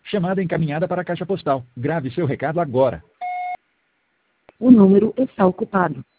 Chamada encaminhada para a caixa postal. Grave seu recado agora. O número está ocupado.